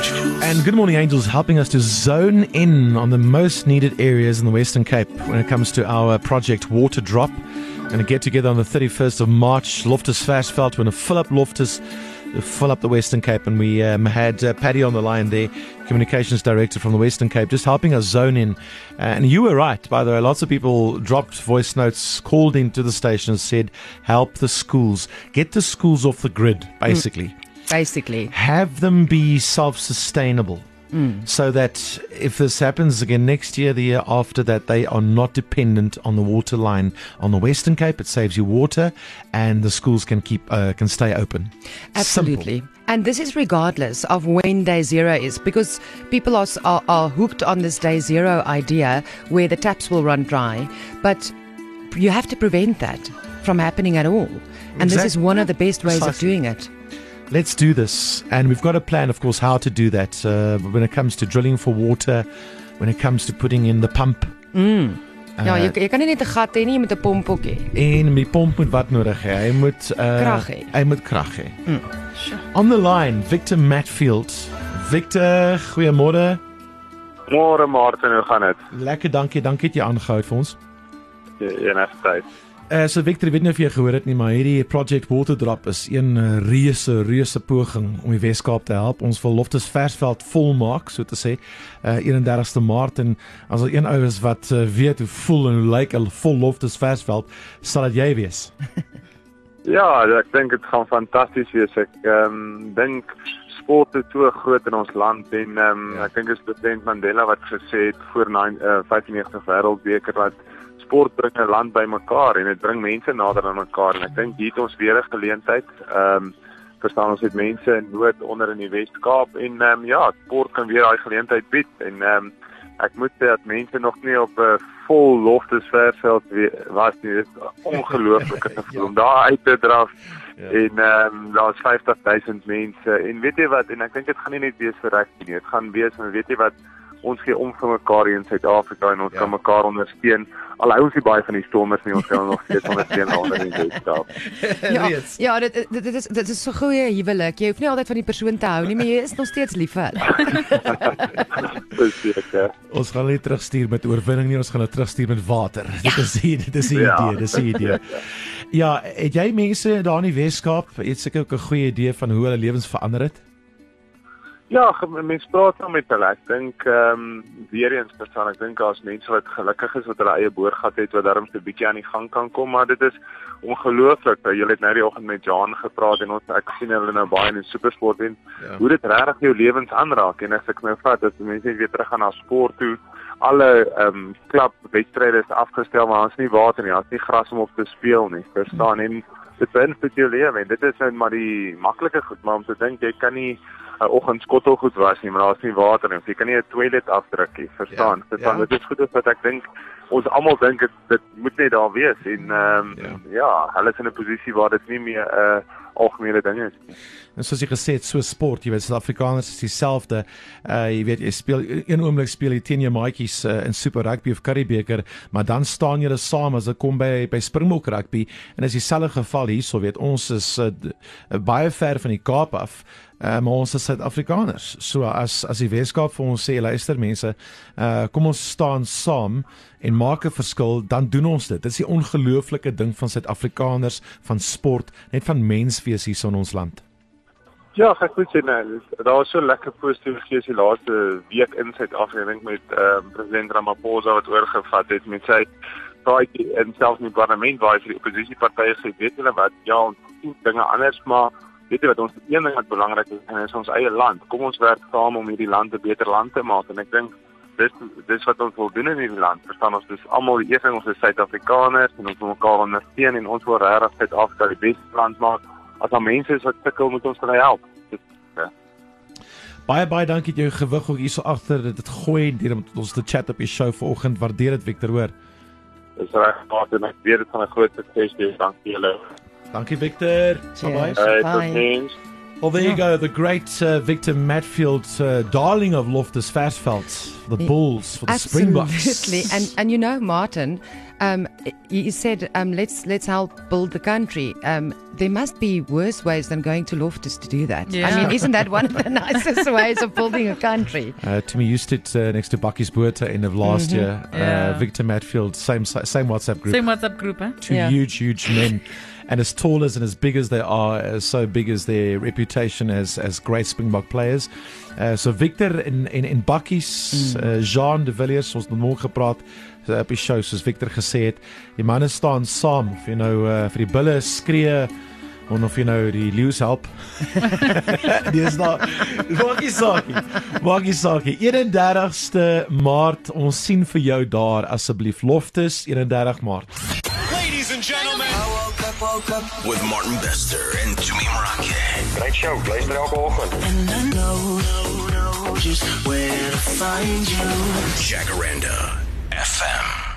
And Good Morning Angels helping us to zone in on the most needed areas in the Western Cape when it comes to our project Water Drop. We're going to get together on the 31st of March, Loftus Versfeld. We're going to fill up Loftus, fill up the Western Cape, and we had Paddy on the line there, Communications Director from the Western Cape, just helping us zone in. And you were right, by the way. Lots of people dropped voice notes, called into the station and said, help the schools. Get the schools off the grid, basically. Basically. Have them be self-sustainable. So that if this happens again next year, the year after that, they are not dependent on the water line on the Western Cape. It saves you water, and the schools can stay open. Absolutely. Simple. And this is regardless of when day zero is, because people are hooked on this day zero idea where the taps will run dry. But you have to prevent that from happening at all. And This is one of the best ways of doing it. Let's do this. And we've got a plan, of course, how to do that. When it comes to drilling for water, when it comes to putting in the pump. Ja, jy kan nie net 'n gat hê nie, jy moet 'n pomp ook hê. En die pomp moet wat nodig hê? Hy moet krag hê. Hy moet krag hê. On the line, Victor Matfield. Victor, goeiemôre. Môre Martin, hoe gaan dit? Lekker, dankie. Dankie dat jy aangehou vir ons. Enige tyd. So Victor, ek weet nie of jy gehoor het nie, maar hierdie Project Water Drop is een reuse poging om die Weskaap te help. Ons wil Loftus Versfeld volmaak, so te sê, 31ste Maart, en as er een ou is wat weet hoe voel en hoe lyk 'n vol Loftus Versfeld, sal dit jy wees. Ja, ek dink dit gaan fantasties wees. Ek dink sport is so groot in ons land, en ek dink is president Mandela wat gesê het voor 95 wêreldbeker dat sport bring 'n land by mekaar en dit bring mense nader aan mekaar, en ek dink hier het ons weer 'n geleentheid. Verstaan, ons het mense in nood onder in die Wes-Kaap, en sport kan weer daai geleentheid bied, en ek moet sê dat mense nog nie op 'n vol Loftus Versfeld was nie. Dit is ongelooflike gevoel om daar uit te draf. En daar's 50,000 mense, en weet jy wat, en ek dink dit gaan nie net wees vir rugby nie, dit gaan wees, en weet jy wat, ons gee om vir mekaar hier in Suid-Afrika, en ons kan mekaar ondersteun. Al hou ons nie baie van die Stormers nie, ons kan nog steeds ondersteun onder in die Weskaap. Ja, dit is so goeie huwelik. Jy hoef nie altyd van die persoon te hou nie, maar jy is nog steeds lief vir hulle. Ons gaan nie terugstuur met oorwinning nie, ons gaan hulle terugstuur met water. Dit is die idee. Ja, het jy mense daar in die Weskaap, het seker ook 'n goeie idee van hoe hulle lewens verander het? Ja, mense praat nou met hulle. Ek dink weer eens verstaan, ek dink as mense wat gelukkig is wat hulle eie boorgat het, wat darm 'n bietjie aan die gang kan kom, maar dit is ongelooflik. Julle het nou die oggend met Jan gepraat, en ek sien hulle nou baie in die supersport, en hoe dit regtig jou lewens aanraak. En as ek nou vat dat mense weer terug gaan na sport toe, alle klubwedstryde is afgestel, maar ons nie water nie, ons nie gras om op te speel nie, verstaan, en dit beïnvloed jou lewe, en dit is nou maar die maklike goed, maar om te dink, jy kan nie 'n oggend skottelgoed was nie, maar daar's nie water nie, jy kan nie 'n toilet afdruk nie, verstaan, dit is goed wat ek dink, ons almal dink dit moet net daar wees, en hulle is in 'n posisie waar dit nie meer algemene ding is. En soos jy gesê het, so sport, jy weet, Suid-Afrikaners is dieselfde. Jy weet, jy speel een oomblik speel jy teen jou maatjies in Super Rugby of Curriebeeker, maar dan staan julle saam as dit kom by Springbok Rugby, en is dieselfde geval hierso, weet, ons is baie ver van die Kaap af, maar ons is Suid-Afrikaners. So as die Weskaap vir ons sê, luister mense, kom ons staan saam en maak 'n verskil, dan doen ons dit. Dit is die ongelooflike ding van Suid-Afrikaners, van sport, net van menswees hier in ons land. Ja, ek moet sê, daar was so lekker positief gees die laaste week in Suid-Afrika, ek dink met president Ramaphosa wat oorgevat het met sy praatjie, en selfs in die parlement waar hy vir die oppositiepartye sê, weet julle wat, ja, ons doen dinge anders, maar weet jy wat, ons een ding wat belangrik is ons eie land. Kom ons werk saam om hierdie land 'n beter land te maak, en ek dink dis wat ons wil doen in hierdie land. Verstaan, ons is almal die eerste, ons is Suid-Afrikaners, en ons wil mekaar ondersteun, en ons wil regtig Suid-Afrika die beste land maak. As daar mense is wat sukkel, moet ons hulle help. Baie dankie dat jy gewig ook hierso agter dit gooi deur met ons te chat op die show vanoggend. Waardeer dit, Victor, hoor. Dis reg, en ek weet dit gaan 'n groot sukses wees. Dankie julle. Dankie, Victor. Bye. Tot ziens. Well, there you go, the great Victor Matfield, darling of Loftus Versfeld, the Bulls for the Springboks. Absolutely, and you know, Martin, you said let's help build the country. There must be worse ways than going to Loftus to do that. Yeah. I mean, isn't that one of the nicest ways of building a country? Timmy used it next to Bakkies Botha end of last year. Yeah. Victor Matfield, same WhatsApp group. Same WhatsApp group, eh? Two Yeah. huge men. And as tall as and as big as they are, so big as their reputation as great Springbok players. So Victor in Bakkies, Jean de Villiers, ons het nog gepraat op die show, soos Victor gesê het, die manne staan saam, of jy nou vir die bulle skree, of jy nou die leeu's help. Dis daar, maakie saakie. 31ste Maart, ons sien vir jou daar, asseblief. Loftus, 31 Maart. Ladies and gentlemen, I woke up with Martin Bester and Tumi Morake. Great show, luister elke oggend. And I know just where to find you. Jacaranda FM.